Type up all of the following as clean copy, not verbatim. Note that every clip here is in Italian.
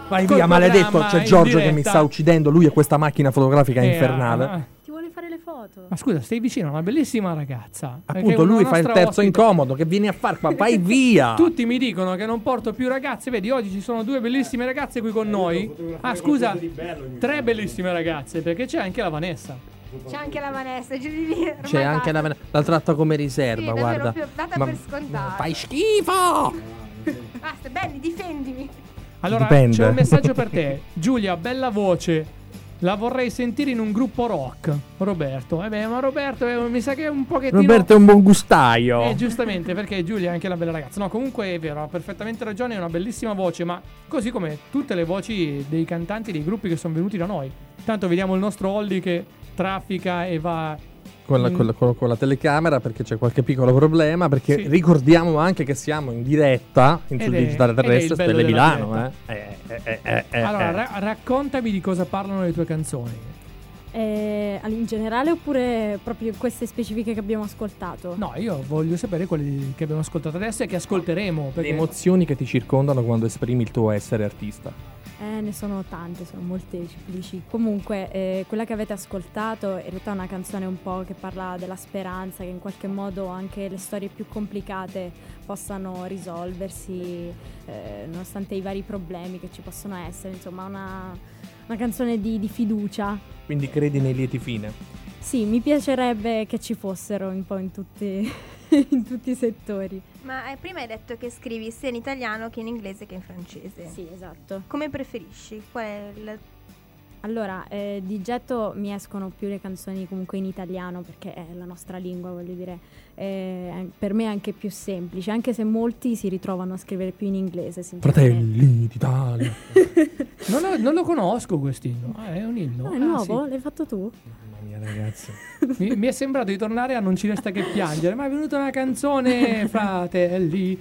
Vai col via, maledetto, c'è in Giorgio che mi diretta. sta uccidendo, lui e questa macchina fotografica infernale. Ti vuole fare le foto? Ma scusa, stai vicino a una bellissima ragazza. che è Appunto, una lui fa il nostra terzo ospite. incomodo, che vieni a far qua, vai via. Tutti mi dicono che non porto più ragazze. Vedi, oggi ci sono 2 bellissime ragazze qui con noi. Ah, scusa, 3 bellissime ragazze, perché c'è anche la Vanessa. C'è anche la Vanessa, giù di lì. C'è anche la tratta come riserva, Sì, guarda. davvero, data per scontata. Fai schifo! Basta, Benny, difendimi. Allora, Dipende. c'è un messaggio per te. Giulia, bella voce. La vorrei sentire in un gruppo rock. Roberto. Ma Roberto mi sa che è un pochettino... Roberto è un buon gustaio. Giustamente, perché Giulia è anche una bella ragazza. No, comunque è vero, ha perfettamente ragione, è una bellissima voce, ma così come tutte le voci dei cantanti dei gruppi che sono venuti da noi. Tanto vediamo il nostro Olli che traffica e va... Con la telecamera, perché c'è qualche piccolo problema, perché Sì. ricordiamo anche che siamo in diretta sul Ed è- digitale ed è il terrestre bello Stelle della Milano. Allora, raccontami di cosa parlano le tue canzoni. In generale oppure proprio queste specifiche che abbiamo ascoltato? No, io voglio sapere quelle che abbiamo ascoltato adesso e che ascolteremo. Le Perché... emozioni che ti circondano quando esprimi il tuo essere artista. Ne sono tante, sono molteplici. Comunque, quella che avete ascoltato in realtà è una canzone un po' che parla della speranza, che in qualche modo anche le storie più complicate possano risolversi, nonostante i vari problemi che ci possono essere. Insomma, una canzone di fiducia. Quindi credi nei lieti fine. Sì, mi piacerebbe che ci fossero un po' in tutti, in tutti i settori. Ma prima hai detto che scrivi sia in italiano che in inglese che in francese. Sì, esatto. Come preferisci? Qual è Allora, di getto mi escono più le canzoni comunque in italiano perché è la nostra lingua, voglio dire. Per me è anche più semplice, anche se molti si ritrovano a scrivere più in inglese. Fratelli d'Italia. Non lo conosco quest'inno. È un inno. È nuovo? L'hai fatto tu? Mamma mia, ragazzi. Mi è sembrato di tornare a Non ci resta che piangere, ma è venuta una canzone, fratelli.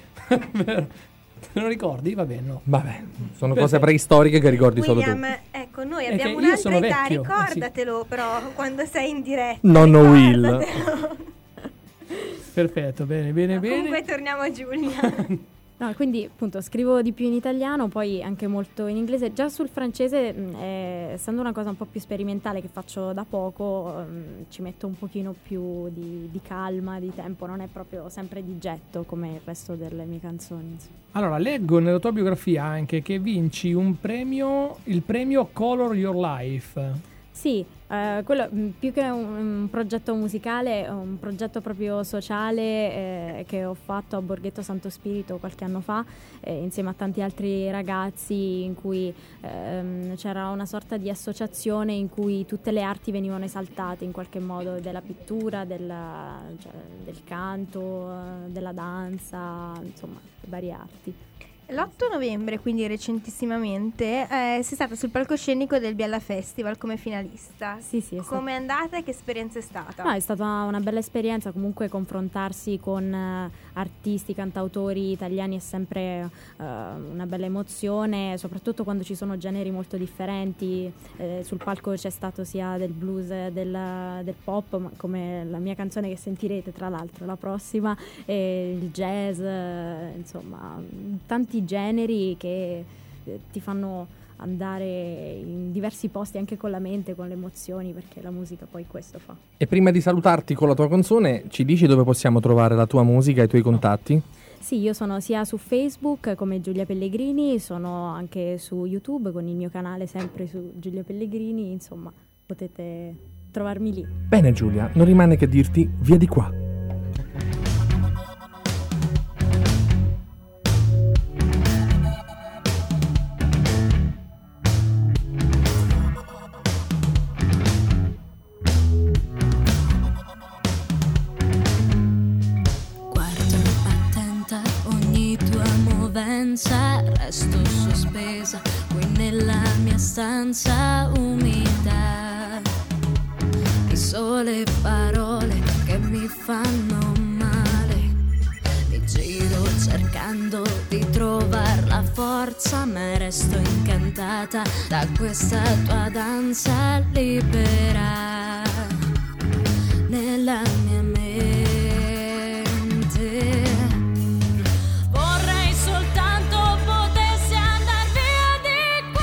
Te lo ricordi? Va bene, no. Vabbè, sono cose preistoriche che ricordi William, solo tu. ecco, noi È abbiamo che io sono un'altra età, vecchio, ricordatelo però quando sei in diretta. Nonno Will. ricordatelo. Perfetto, bene. Comunque torniamo a Giulia. No, quindi appunto scrivo di più in italiano, poi anche molto in inglese. Già sul francese, essendo una cosa un po' più sperimentale che faccio da poco, ci metto un pochino più di calma, di tempo, non è proprio sempre di getto come il resto delle mie canzoni. Insomma. Allora, leggo nella tua biografia anche che vinci un premio, il premio Color Your Life. Sì, quello più che un progetto musicale, è un progetto proprio sociale che ho fatto a Borghetto Santo Spirito qualche anno fa, insieme a tanti altri ragazzi, in cui c'era una sorta di associazione in cui tutte le arti venivano esaltate in qualche modo, della pittura, del canto, della danza, insomma, varie arti. L'8 novembre, quindi recentissimamente, sei stata sul palcoscenico del Biella Festival come finalista. Sì, Come è andata e che esperienza è stata? No, è stata una bella esperienza, comunque confrontarsi con artisti, cantautori italiani è sempre una bella emozione, soprattutto quando ci sono generi molto differenti. Sul palco c'è stato sia del blues, del pop, ma come la mia canzone che sentirete tra l'altro la prossima, il jazz, insomma tanti generi che ti fanno andare in diversi posti anche con la mente, con le emozioni, perché la musica poi questo fa. E prima di salutarti con la tua canzone, ci dici dove possiamo trovare la tua musica e i tuoi contatti? Sì, io sono sia su Facebook come Giulia Pellegrini, sono anche su YouTube con il mio canale sempre su Giulia Pellegrini, insomma potete trovarmi lì. Bene Giulia, non rimane che dirti via di qua. Resto sospesa qui nella mia stanza umida, di sole parole che mi fanno male. Mi giro cercando di trovare la forza, ma resto incantata da questa tua danza libera nella mia mente. Vorrei soltanto potessi andar via di qua.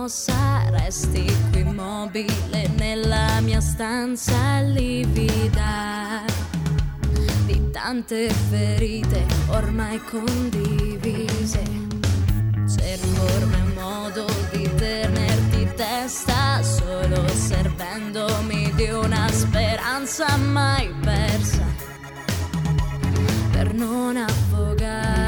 mossa, resti qui immobile nella mia stanza livida di tante ferite ormai condivise. Cerco ormai un modo di tenerti testa, solo servendomi di una speranza mai persa, per non affogare.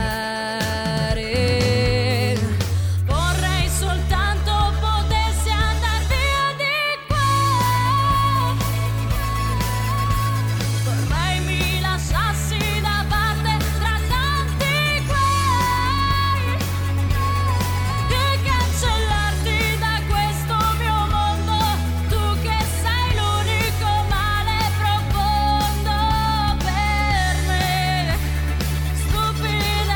Vorrei soltanto potessi andar via di qua, vorrei mi lasciassi da parte tra tanti guai e cancellarti da questo mio mondo, tu che sei l'unico male profondo per me, stupida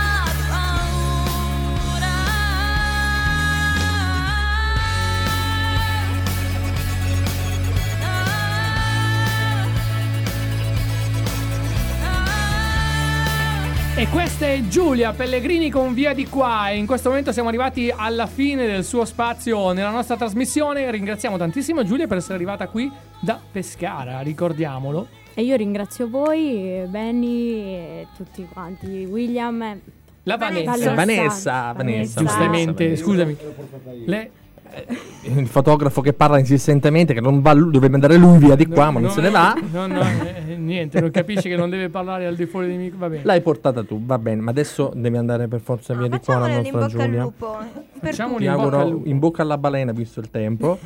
paura. E questa è Giulia Pellegrini con Via di qua, e in questo momento siamo arrivati alla fine del suo spazio nella nostra trasmissione. Ringraziamo tantissimo Giulia per essere arrivata qui da Pescara, ricordiamolo. E io ringrazio voi, Benny e tutti quanti, William. La Vanessa. Vanessa. Giustamente, scusami. Il fotografo che parla insistentemente che non va, dovrebbe andare lui via di qua, ma non se ne va. No, niente, non capisci che non deve parlare al di fuori di micro, va bene. L'hai portata tu, va bene, ma adesso devi andare per forza via di qua la Facciamone in nostra bocca al Giulia. lupo. Facciamo un Ti in bocca al auguro lupo. in bocca alla balena, visto il tempo.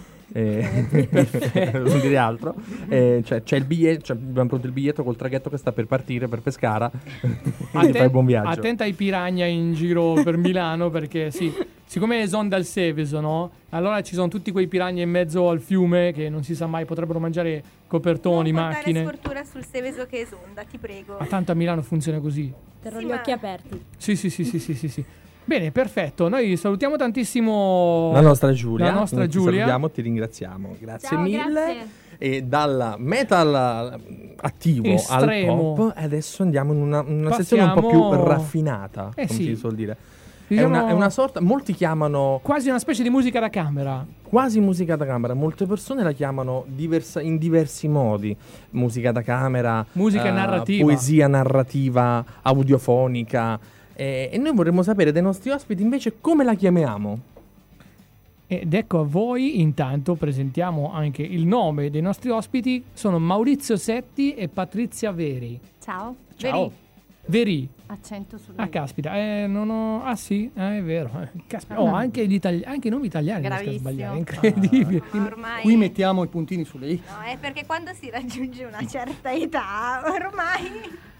Non dire altro. C'è il biglietto, abbiamo pronto il biglietto col traghetto che sta per partire per Pescara. Quindi fai buon viaggio. Attenta ai piranha in giro per Milano, perché sì, siccome esonda il Seveso, no? Allora ci sono tutti quei piranha in mezzo al fiume che non si sa mai, potrebbero mangiare copertoni, non macchine. portare sfortuna sul Seveso che esonda, ti prego. Ma tanto a Milano funziona così. Terrò Sì, gli ma- occhi aperti. Sì. Bene, perfetto. Noi salutiamo tantissimo La nostra Giulia. La nostra Ti Giulia. salutiamo, ti ringraziamo. Grazie Ciao, mille. grazie. E dal metal attivo Estremo. al pop, adesso andiamo in una sezione un po' più Passiamo- raffinata, come sì. si suol dire. Diciamo- È una sorta, molti chiamano quasi una specie di musica da camera. quasi musica da camera, molte persone la chiamano in diversi modi. Musica da camera, Musica narrativa. poesia narrativa, audiofonica. E noi vorremmo sapere dai nostri ospiti invece come la chiamiamo. Ed ecco a voi, intanto presentiamo anche il nome dei nostri ospiti. Sono Maurizio Setti e Patrizia Veri. Ciao. Ciao. Veri. Accento sulla Ah, caspita, non ho... Ah sì, è vero. Caspita. Oh, anche i nomi italiani riesco a Bravissimo. sbagliare, è incredibile. Ma ormai Qui mettiamo i puntini su lei. no, è perché quando si raggiunge una certa età, ormai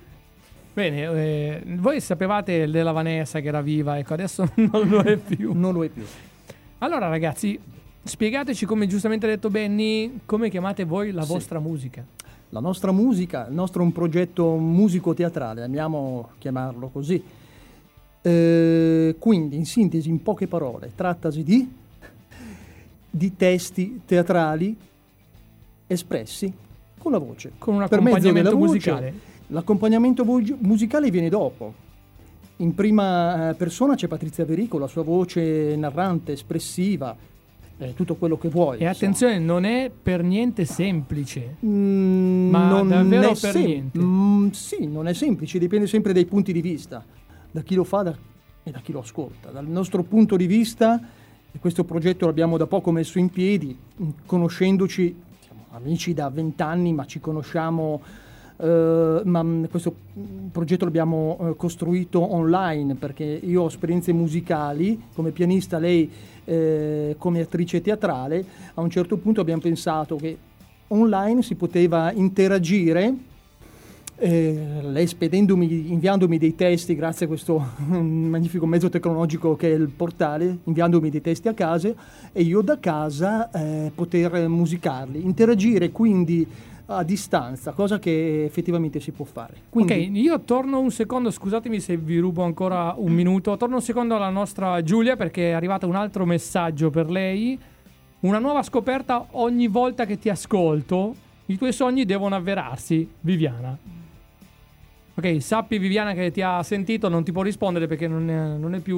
Bene, voi sapevate della Vanessa che era viva, ecco, adesso non lo è più. Non lo è più. Allora ragazzi, spiegateci, come giustamente ha detto Benny, come chiamate voi la Sì. vostra musica. La nostra musica, il nostro è un progetto musico-teatrale, amiamo chiamarlo così. Quindi, in sintesi, in poche parole, trattasi di testi teatrali espressi con la voce. Con un Per mezzo della accompagnamento voce. musicale. L'accompagnamento musicale viene dopo. In prima persona c'è Patrizia Veri con la sua voce narrante, espressiva, tutto quello che vuoi. E attenzione, non è per niente semplice. Ma non davvero per niente. Sì, non è semplice, dipende sempre dai punti di vista, da chi lo fa e da chi lo ascolta. Dal nostro punto di vista, e questo progetto l'abbiamo da poco messo in piedi, conoscendoci, siamo amici da 20 anni, ma ci conosciamo, ma questo progetto l'abbiamo costruito online, perché io ho esperienze musicali come pianista, lei come attrice teatrale. A un certo punto abbiamo pensato che online si poteva interagire, lei inviandomi dei testi grazie a questo magnifico mezzo tecnologico che è il portale, inviandomi dei testi a casa e io da casa poter musicarli, interagire quindi a distanza, cosa che effettivamente si può fare. Quindi, Ok, io torno un secondo, scusatemi se vi rubo ancora un minuto, torno un secondo alla nostra Giulia perché è arrivato un altro messaggio per lei. Una nuova scoperta ogni volta che ti ascolto, i tuoi sogni devono avverarsi, Viviana. Ok, sappi Viviana che ti ha sentito, non ti può rispondere perché non è più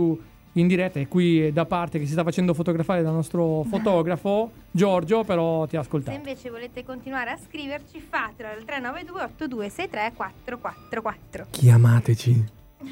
in diretta e qui da parte che si sta facendo fotografare dal nostro fotografo Giorgio, però ti ha Se ascoltato. invece volete continuare a scriverci, fatelo al 392 8263 444 Chiamateci.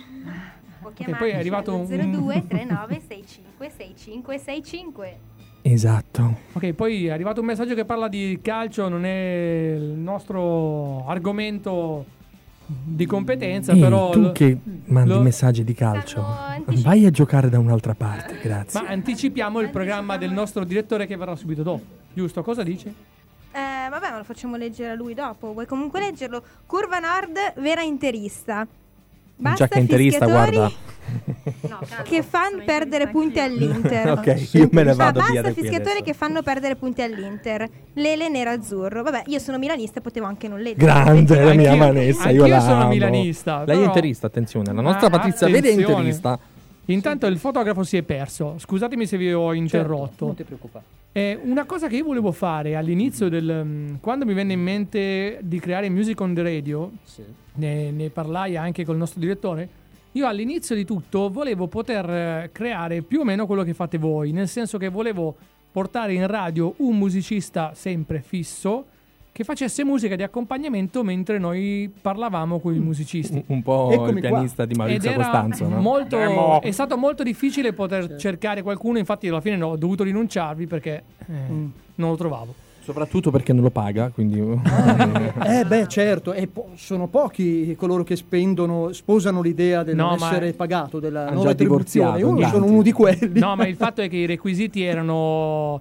o poi è chiamateci arrivato allo un- 02 39 65 65 65. Esatto. Ok, poi è arrivato un messaggio che parla di calcio, non è il nostro argomento di competenza, però tu che mandi lo- messaggi di calcio, Stanno vai a giocare da un'altra parte, grazie. ma anticipiamo il programma del nostro direttore che verrà subito dopo. Giusto? Cosa dice? Vabbè, ma lo facciamo leggere a lui dopo. Vuoi comunque leggerlo? Curva Nord, vera interista. Basta Già che interista, fischiatori guarda. che fanno perdere punti all'Inter. Ok, io me ne Ma vado via basta da qui fischiatori adesso. che fanno perdere punti all'Inter. Lele nero-azzurro. Vabbè, io sono milanista, potevo anche non leggere. Grande la mia Anch'io- Vanessa, io la anch'io sono amo. milanista, Lei è però- interista, attenzione. La nostra Patrizia Veri è attenzione. interista. Intanto il fotografo si è perso. Scusatemi se vi ho interrotto. Certo, non ti preoccupare. Una cosa che io volevo fare all'inizio quando mi venne in mente di creare Music on the Radio, Sì. ne parlai anche col nostro direttore. Io all'inizio di tutto volevo poter creare più o meno quello che fate voi, nel senso che volevo portare in radio un musicista sempre fisso che facesse musica di accompagnamento mentre noi parlavamo con i musicisti. Un po' Eccomi il pianista di Maurizio Ed era Costanzo, no? molto, è stato molto difficile poter cercare qualcuno, infatti alla fine ho dovuto rinunciarvi perché non lo trovavo. Soprattutto perché non lo paga, quindi... Beh, certo, sono pochi coloro che sposano l'idea del No, non ma- essere pagato, della Han non già retribuzione. divorziato, Io tanti. sono uno di quelli. No, ma il fatto è che i requisiti erano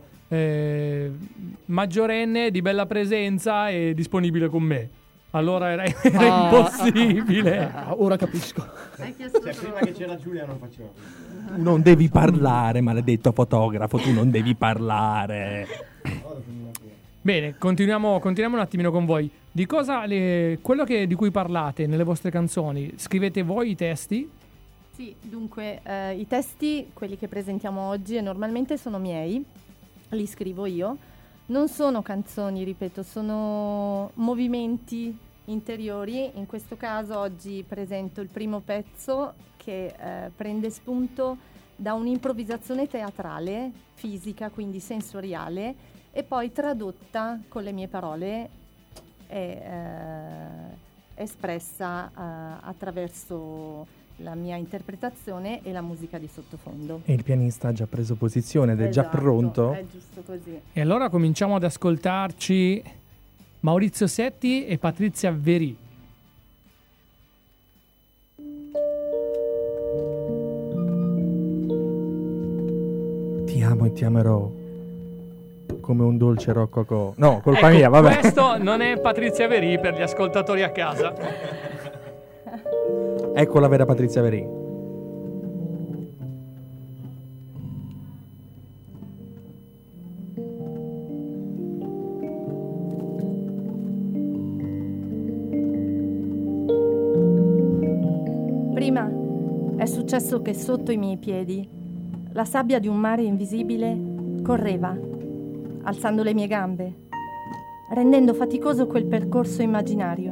maggiorenne, di bella presenza e disponibile con me. Allora era impossibile. Ora capisco. Prima che c'era Giulia non faceva così. Non devi parlare, maledetto fotografo, tu non devi parlare. Bene, continuiamo un attimino con voi. Di cosa quello di cui parlate nelle vostre canzoni? Scrivete voi i testi? Sì, dunque i testi, quelli che presentiamo oggi, normalmente sono miei, li scrivo io. Non sono canzoni, ripeto, sono movimenti interiori. In questo caso oggi presento il primo pezzo che prende spunto da un'improvvisazione teatrale, fisica, quindi sensoriale, e poi tradotta con le mie parole e espressa attraverso la mia interpretazione e la musica di sottofondo. E il pianista ha già preso posizione ed è già Esatto, pronto. È giusto così. E allora cominciamo ad ascoltarci Maurizio Setti e Patrizia Veri. Ti amo e ti amerò come un dolce roccocò. No, colpa mia, vabbè. Questo non è Patrizia Veri per gli ascoltatori a casa. Ecco la vera Patrizia Veri. Prima è successo che sotto i miei piedi la sabbia di un mare invisibile correva, alzando le mie gambe, rendendo faticoso quel percorso immaginario.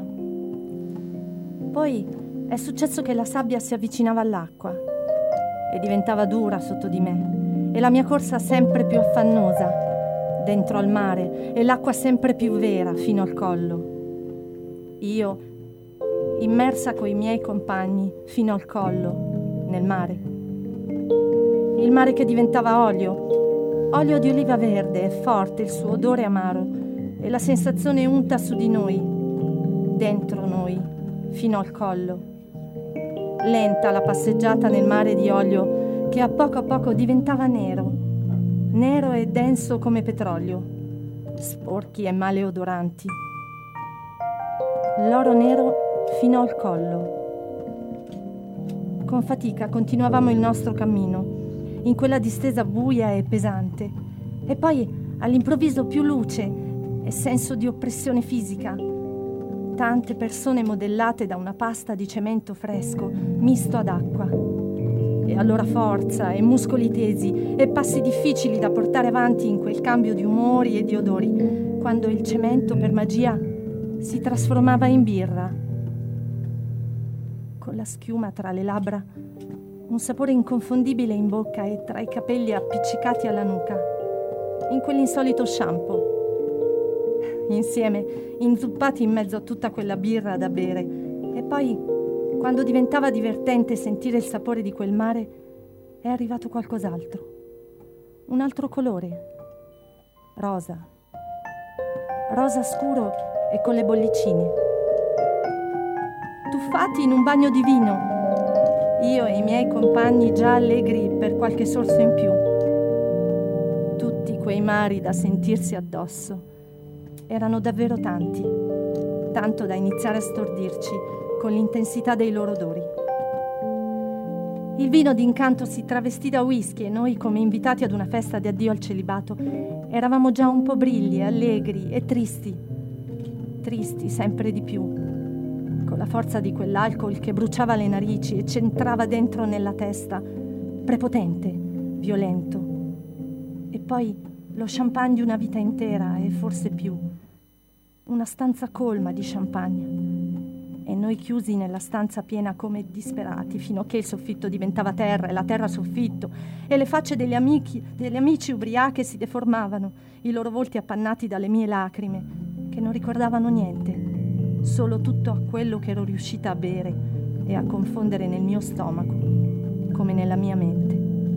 Poi è successo che la sabbia si avvicinava all'acqua e diventava dura sotto di me, e la mia corsa sempre più affannosa dentro al mare, e l'acqua sempre più vera fino al collo. Io, immersa coi miei compagni fino al collo, nel mare. Il mare che diventava olio di oliva verde e forte il suo odore amaro, e la sensazione unta su di noi, dentro noi, fino al collo. Lenta la passeggiata nel mare di olio che a poco diventava nero e denso come petrolio, sporchi e maleodoranti. L'oro nero fino al collo. Con fatica continuavamo il nostro cammino, in quella distesa buia e pesante, e poi all'improvviso più luce e senso di oppressione fisica. Tante persone modellate da una pasta di cemento fresco, misto ad acqua. E allora forza e muscoli tesi e passi difficili da portare avanti in quel cambio di umori e di odori, quando il cemento per magia si trasformava in birra. Con la schiuma tra le labbra, un sapore inconfondibile in bocca e tra i capelli appiccicati alla nuca, in quell'insolito shampoo. Insieme, inzuppati in mezzo a tutta quella birra da bere. E poi, quando diventava divertente sentire il sapore di quel mare, è arrivato qualcos'altro. Un altro colore. Rosa. Rosa scuro e con le bollicine. Tuffati in un bagno di vino. Io e i miei compagni già allegri per qualche sorso in più. Tutti quei mari da sentirsi addosso. Erano davvero tanti, tanto da iniziare a stordirci con l'intensità dei loro odori. Il vino d'incanto si travestì da whisky e noi, come invitati ad una festa di addio al celibato, eravamo già un po' brilli, allegri e tristi. Tristi sempre di più, con la forza di quell'alcol che bruciava le narici e c'entrava dentro nella testa, prepotente, violento. E poi lo champagne di una vita intera e forse più. Una stanza colma di champagne. E noi chiusi nella stanza piena come disperati, fino a che il soffitto diventava terra e la terra soffitto, e le facce degli amici ubriache si deformavano, i loro volti appannati dalle mie lacrime, che non ricordavano niente, solo tutto a quello che ero riuscita a bere e a confondere nel mio stomaco, come nella mia mente.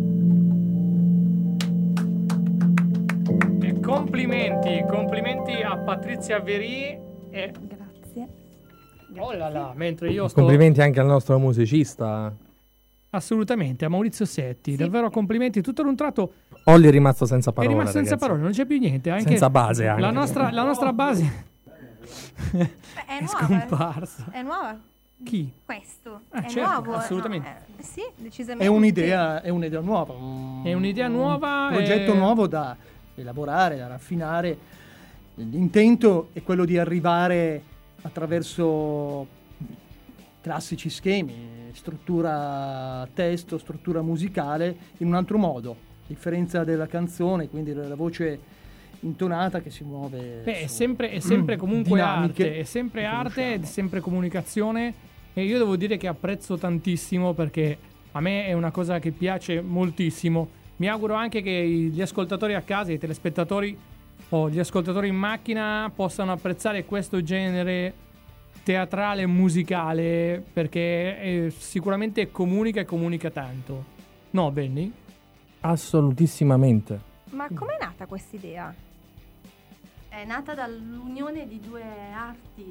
Complimenti a Patrizia Verì e Grazie. oh là là, mentre io sto Complimenti anche al nostro musicista. assolutamente a Maurizio Setti, davvero complimenti. Tutto ad un tratto Olli è rimasto senza parole. è rimasto senza ragazzi. parole, non c'è più niente, anche Senza base anche. la nostra base È è nuova. scomparsa. È nuova Chi? questo. Ah, è certo, nuovo. assolutamente. Sì, decisamente. È un'idea nuova. È un'idea nuova Un progetto nuovo da elaborare, da raffinare. L'intento è quello di arrivare attraverso classici schemi, struttura testo, struttura musicale, in un altro modo. Differenza della canzone, quindi la voce intonata che si muove. Beh, è su sempre comunque dinamiche arte, è sempre che arte, è conosciamo. sempre comunicazione, e io devo dire che apprezzo tantissimo, perché a me è una cosa che piace moltissimo. Mi auguro anche che gli ascoltatori a casa, i telespettatori o gli ascoltatori in macchina possano apprezzare questo genere teatrale e musicale, perché sicuramente comunica e comunica tanto. No, Benny? Assolutissimamente. Ma com'è nata questa idea? È nata dall'unione di due arti,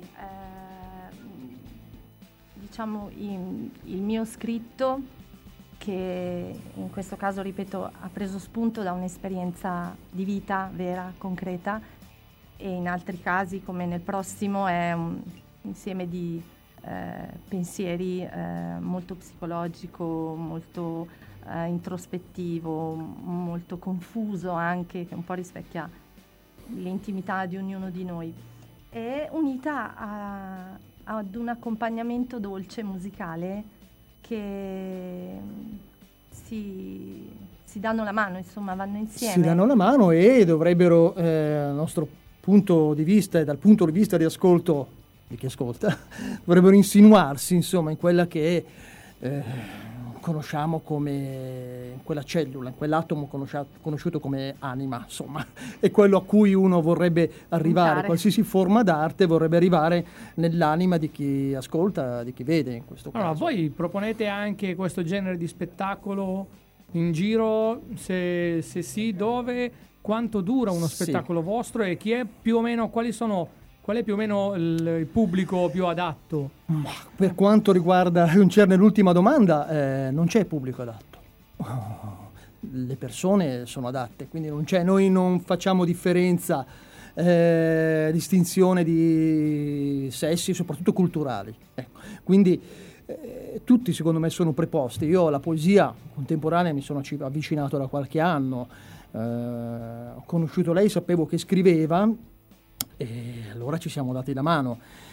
diciamo il mio scritto, che in questo caso, ripeto, ha preso spunto da un'esperienza di vita vera, concreta, e in altri casi, come nel prossimo, è un insieme di pensieri molto psicologico, molto introspettivo, molto confuso anche, che un po' rispecchia l'intimità di ognuno di noi, è unita ad un accompagnamento dolce musicale che si danno la mano, insomma, vanno insieme. Si danno la mano e dovrebbero, dal nostro punto di vista e dal punto di vista di ascolto di chi ascolta, dovrebbero insinuarsi, insomma, in quella che conosciamo come, in quella cellula, in quell'atomo conosciuto come anima, insomma, è quello a cui uno vorrebbe arrivare. Puntare. Qualsiasi forma d'arte vorrebbe arrivare nell'anima di chi ascolta, di chi vede, in questo caso. Allora, voi proponete anche questo genere di spettacolo in giro? Se sì, dove? Quanto dura uno Sì. spettacolo vostro? E chi è più o meno, qual è più o meno il pubblico più adatto? Per quanto riguarda, concerne l'ultima domanda, non c'è pubblico adatto. Le persone sono adatte, quindi noi non facciamo differenza, distinzione di sessi, soprattutto culturali. Ecco. Quindi tutti secondo me sono preposti. Io alla poesia contemporanea mi sono avvicinato da qualche anno, ho conosciuto lei, sapevo che scriveva, e allora ci siamo dati la mano.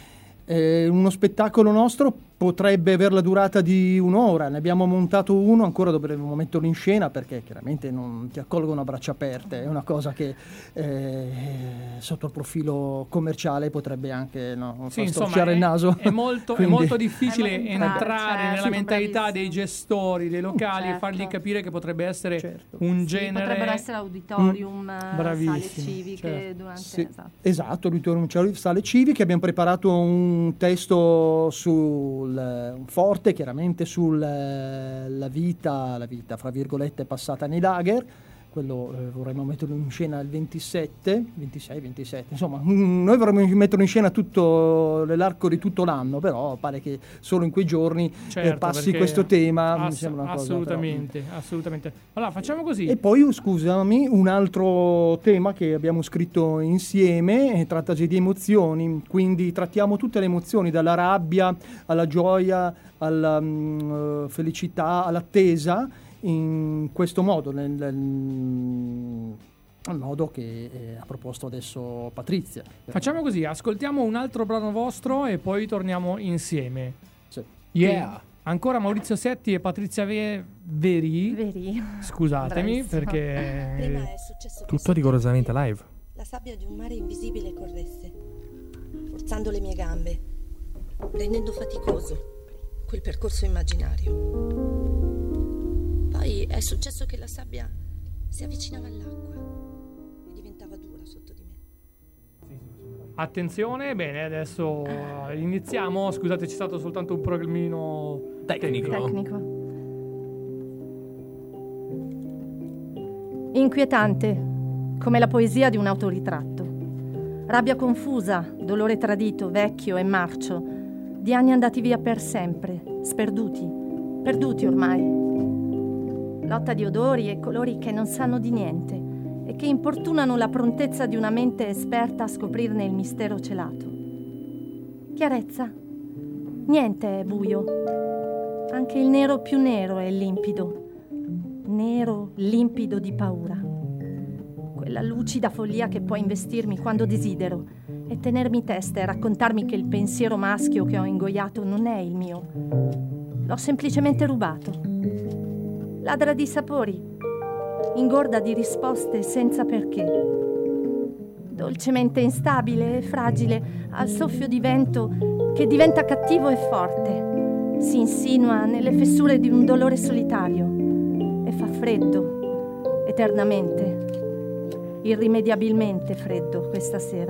Uno spettacolo nostro potrebbe avere la durata di un'ora, ne abbiamo montato uno, ancora dovremmo metterlo in scena perché chiaramente non ti accolgono a braccia aperte, è una cosa che sotto il profilo commerciale potrebbe anche far storcere il naso. È molto difficile entrare nella mentalità bravissimo. dei gestori, dei locali e Certo. fargli capire che potrebbe essere Certo. un Sì, genere. potrebbero essere auditorium, sale Bravissimo, civiche certo. durante... Sì, esatto. esatto, l'auditorium sale civiche, abbiamo preparato un testo sul un forte, chiaramente sulla vita fra virgolette passata nei lager. Quello vorremmo metterlo in scena il 26, 27, insomma noi vorremmo metterlo in scena tutto l'arco di tutto l'anno, però pare che solo in quei giorni Certo, passi perché questo tema, mi sembra una cosa, assolutamente. Allora facciamo così. E poi, scusami, un altro tema che abbiamo scritto insieme, trattasi di emozioni, quindi trattiamo tutte le emozioni, dalla rabbia alla gioia, alla felicità, all'attesa, in questo modo, al modo che ha proposto adesso Patrizia. Facciamo così, ascoltiamo un altro brano vostro e poi torniamo insieme. Sì. Yeah. Ancora Maurizio Setti e Patrizia Veri. Veri. Scusatemi Bravissima. perché Prima è successo che Tutto sotto rigorosamente live. la sabbia di un mare invisibile corresse, forzando le mie gambe, rendendo faticoso quel percorso immaginario. Poi è successo che la sabbia si avvicinava all'acqua e diventava dura sotto di me. attenzione, bene, adesso iniziamo. Scusate, c'è stato soltanto un problemino Tecnico. Inquietante, come la poesia di un autoritratto. Rabbia confusa, dolore tradito, vecchio e marcio, di anni andati via per sempre, perduti ormai. Lotta di odori e colori che non sanno di niente e che importunano la prontezza di una mente esperta a scoprirne il mistero celato. Chiarezza. Niente è buio. Anche il nero più nero è limpido. Nero, limpido di paura. Quella lucida follia che può investirmi quando desidero e tenermi testa e raccontarmi che il pensiero maschio che ho ingoiato non è il mio. L'ho semplicemente rubato. Ladra di sapori, ingorda di risposte senza perché. Dolcemente instabile e fragile al soffio di vento che diventa cattivo e forte. Si insinua nelle fessure di un dolore solitario e fa freddo, eternamente, irrimediabilmente freddo questa sera.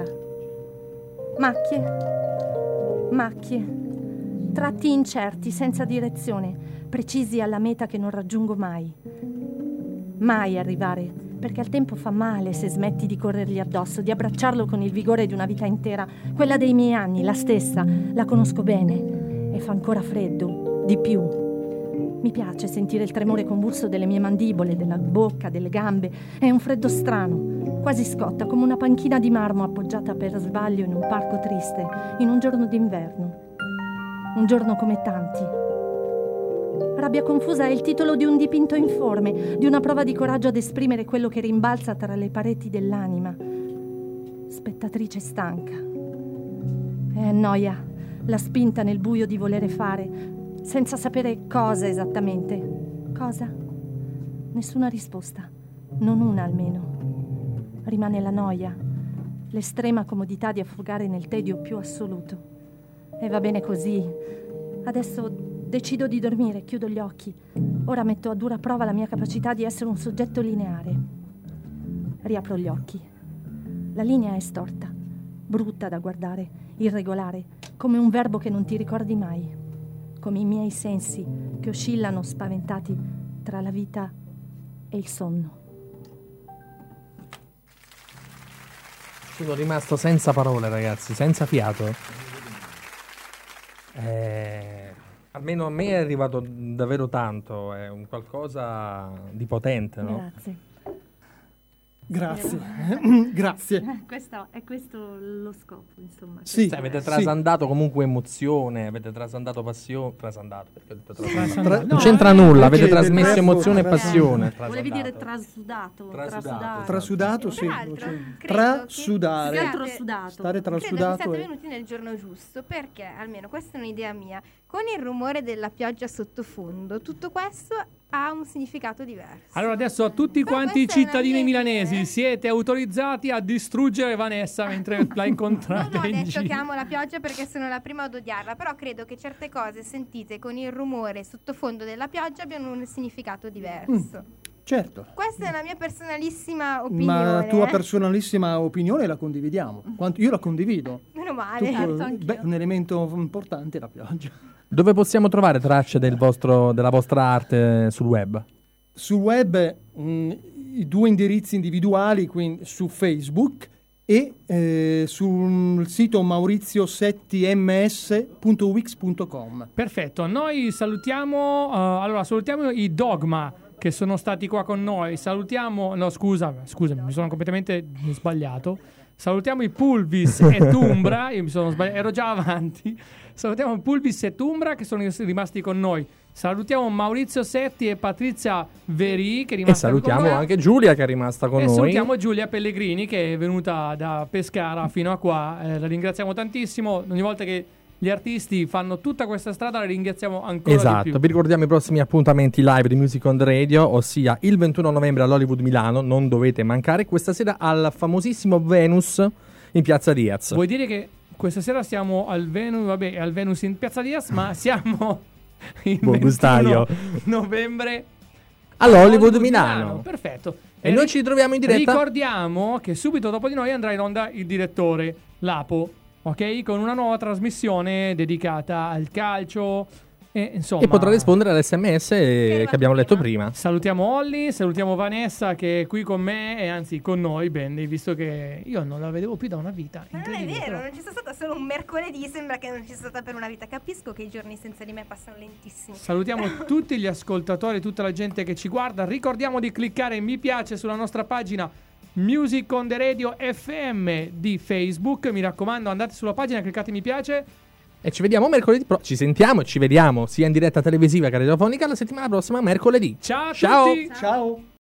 Macchie, tratti incerti, senza direzione, precisi alla meta che non raggiungo mai. Mai arrivare, perché al tempo fa male se smetti di corrergli addosso, di abbracciarlo con il vigore di una vita intera, quella dei miei anni, la stessa, la conosco bene e fa ancora freddo, di più. Mi piace sentire il tremore convulso delle mie mandibole, della bocca, delle gambe. È un freddo strano, quasi scotta, come una panchina di marmo appoggiata per sbaglio in un parco triste, in un giorno d'inverno. Un giorno come tanti. Rabbia confusa è il titolo di un dipinto informe, di una prova di coraggio ad esprimere quello che rimbalza tra le pareti dell'anima. Spettatrice stanca. È noia, la spinta nel buio di volere fare, senza sapere cosa esattamente. Cosa? Nessuna risposta, non una almeno. Rimane la noia, l'estrema comodità di affogare nel tedio più assoluto. E va bene così. Adesso decido di dormire, chiudo gli occhi. Ora metto a dura prova la mia capacità di essere un soggetto lineare. Riapro gli occhi. La linea è storta, brutta da guardare, irregolare, come un verbo che non ti ricordi mai, come i miei sensi che oscillano spaventati tra la vita e il sonno. Sono rimasto senza parole, ragazzi, senza fiato. Almeno a me è arrivato davvero tanto, è un qualcosa di potente, no? Grazie. Grazie. Grazie. Questo è lo scopo, insomma. Sì, Cioè, avete trasandato comunque emozione, avete trasandato passione. Trasandato, perché ho detto trasandato. Non c'entra nulla, avete trasmesso emozione e passione. Volevi dire trasudato. Trasudato, sì. Peraltro, Trasudare. Credo Stare che trasudato. siate venuti nel giorno giusto, perché, almeno questa è un'idea mia, con il rumore della pioggia sottofondo, tutto questo ha un significato diverso. Allora adesso a tutti Però quanti i questa è una cittadini mia milanesi idea. siete autorizzati a distruggere Vanessa mentre la incontrate Non ho in detto giro. che amo la pioggia perché sono la prima ad odiarla, però credo che certe cose sentite con il rumore sottofondo della pioggia abbiano un significato diverso. Certo. Questa è la mia personalissima opinione. Ma la tua personalissima opinione la condividiamo. Io la condivido. Meno male. Un elemento importante è la pioggia. Dove possiamo trovare tracce della vostra arte sul web? Sul web i 2 indirizzi individuali, quindi su Facebook e sul sito maurizio7ms.wix.com. Perfetto, noi salutiamo salutiamo i Dogma che sono stati qua con noi. Salutiamo, no scusami, mi sono completamente sbagliato. Salutiamo i Pulvis e Tumbra, io mi sono sbagliato, ero già avanti. Salutiamo Pulvis e Tumbra che sono rimasti con noi. Salutiamo Maurizio Setti e Patrizia Veri che è rimasta E salutiamo con noi. anche Giulia che è rimasta con E noi. salutiamo Giulia Pellegrini che è venuta da Pescara fino a qua. La ringraziamo tantissimo. Ogni volta che gli artisti fanno tutta questa strada la ringraziamo ancora di Esatto, più. vi ricordiamo i prossimi appuntamenti live di Music on the Radio, ossia il 21 novembre all'Hollywood Milano, non dovete mancare, questa sera al famosissimo Venus in Piazza Diaz. Vuoi dire che questa sera siamo al Venus in Piazza Diaz, ma siamo il Buon 21 gustaio. novembre all'Hollywood Milano. Perfetto. E noi ci ritroviamo in diretta. Ricordiamo che subito dopo di noi andrà in onda il direttore Lapo, ok? Con una nuova trasmissione dedicata al calcio e insomma. E potrà rispondere all'SMS che abbiamo letto prima. Salutiamo Olli, salutiamo Vanessa che è qui con me e anzi con noi, Benny, visto che io non la vedevo più da una vita. Ma non è Incredibile, vero, però. non ci sono stata solo un mercoledì, sembra che non ci sia stata per una vita. Capisco che i giorni senza di me passano lentissimi. Salutiamo tutti gli ascoltatori, tutta la gente che ci guarda. Ricordiamo di cliccare mi piace sulla nostra pagina Music on the Radio FM di Facebook. Mi raccomando, andate sulla pagina, cliccate mi piace. E ci vediamo mercoledì ci sentiamo e ci vediamo sia in diretta televisiva che radiofonica la settimana prossima mercoledì. Ciao a Ciao. tutti. Ciao.